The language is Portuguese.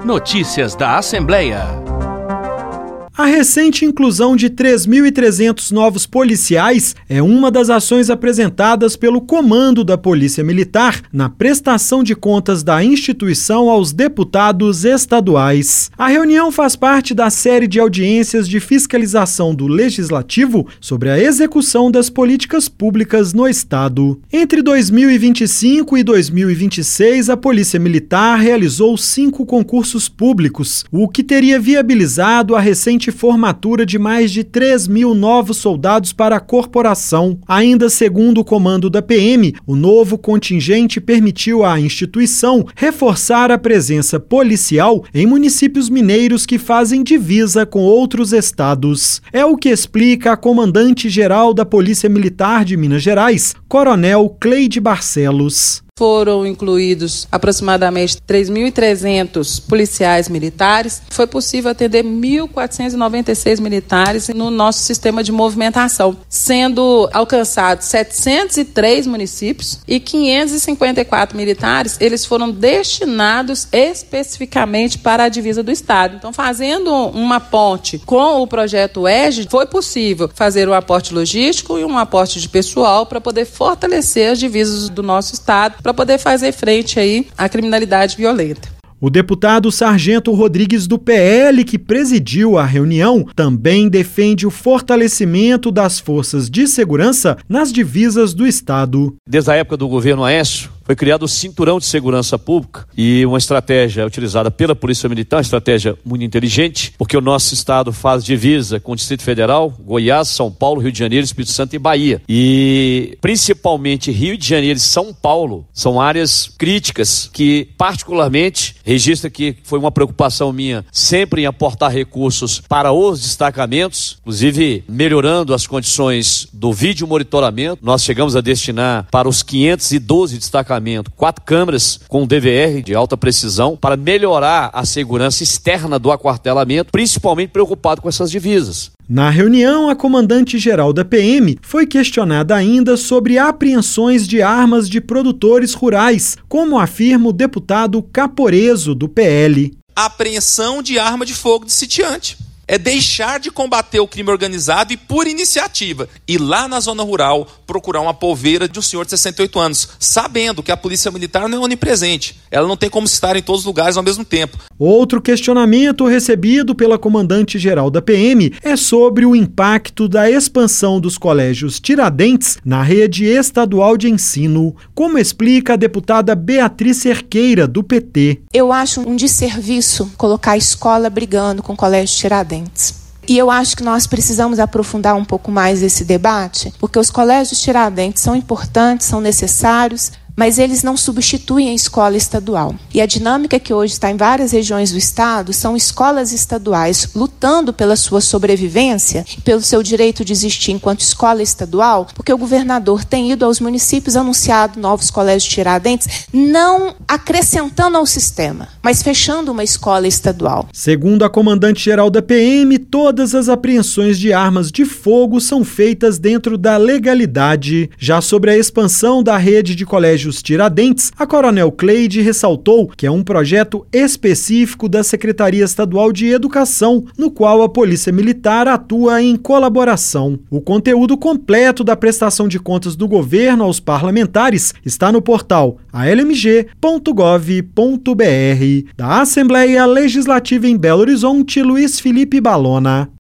Notícias da Assembleia. A recente inclusão de 3.300 novos policiais é uma das ações apresentadas pelo Comando da Polícia Militar na prestação de contas da instituição aos deputados estaduais. A reunião faz parte da série de audiências de fiscalização do Legislativo sobre a execução das políticas públicas no Estado. Entre 2025 e 2026, a Polícia Militar realizou 5 concursos públicos, o que teria viabilizado a recente formatura de mais de 3.000 novos soldados para a corporação. Ainda segundo o comando da PM, o novo contingente permitiu à instituição reforçar a presença policial em municípios mineiros que fazem divisa com outros estados. É o que explica a comandante-geral da Polícia Militar de Minas Gerais, Coronel Cleide Barcelos. Foram incluídos aproximadamente 3.300 policiais militares. Foi possível atender 1.496 militares no nosso sistema de movimentação, sendo alcançados 703 municípios e 554 militares, eles foram destinados especificamente para a divisa do Estado. Então, fazendo uma ponte com o projeto EGE, foi possível fazer um aporte logístico e um aporte de pessoal para poder fortalecer as divisas do nosso Estado, para poder fazer frente aí à criminalidade violenta. O deputado Sargento Rodrigues do PL, que presidiu a reunião, também defende o fortalecimento das forças de segurança nas divisas do Estado. Desde a época do governo Aécio, foi criado o Cinturão de Segurança Pública e uma estratégia utilizada pela Polícia Militar, uma estratégia muito inteligente, porque o nosso estado faz divisa com o Distrito Federal, Goiás, São Paulo, Rio de Janeiro, Espírito Santo e Bahia. E principalmente Rio de Janeiro e São Paulo são áreas críticas que particularmente registra que foi uma preocupação minha sempre em aportar recursos para os destacamentos, inclusive melhorando as condições do vídeo monitoramento. Nós chegamos a destinar para os 512 destacamentos 4 câmeras com DVR de alta precisão para melhorar a segurança externa do aquartelamento, principalmente preocupado com essas divisas. Na reunião, a comandante-geral da PM foi questionada ainda sobre apreensões de armas de produtores rurais, como afirma o deputado Caporeso, do PL. A apreensão de arma de fogo de sitiante. É deixar de combater o crime organizado e, por iniciativa, ir lá na zona rural procurar uma polveira de um senhor de 68 anos, sabendo que a polícia militar não é onipresente. Ela não tem como estar em todos os lugares ao mesmo tempo. Outro questionamento recebido pela comandante-geral da PM é sobre o impacto da expansão dos colégios Tiradentes na rede estadual de ensino, como explica a deputada Beatriz Cerqueira, do PT. Eu acho um desserviço colocar a escola brigando com o colégio Tiradentes. E eu acho que nós precisamos aprofundar um pouco mais esse debate, porque os colégios Tiradentes são importantes, são necessários, mas eles não substituem a escola estadual. E a dinâmica que hoje está em várias regiões do estado são escolas estaduais lutando pela sua sobrevivência, pelo seu direito de existir enquanto escola estadual, porque o governador tem ido aos municípios anunciado novos colégios Tiradentes, não acrescentando ao sistema, mas fechando uma escola estadual. Segundo a comandante-geral da PM, todas as apreensões de armas de fogo são feitas dentro da legalidade. Já sobre a expansão da rede de colégios Tiradentes, a Coronel Cleide ressaltou que é um projeto específico da Secretaria Estadual de Educação, no qual a Polícia Militar atua em colaboração. O conteúdo completo da prestação de contas do governo aos parlamentares está no portal almg.gov.br. Da Assembleia Legislativa em Belo Horizonte, Luiz Felipe Balona.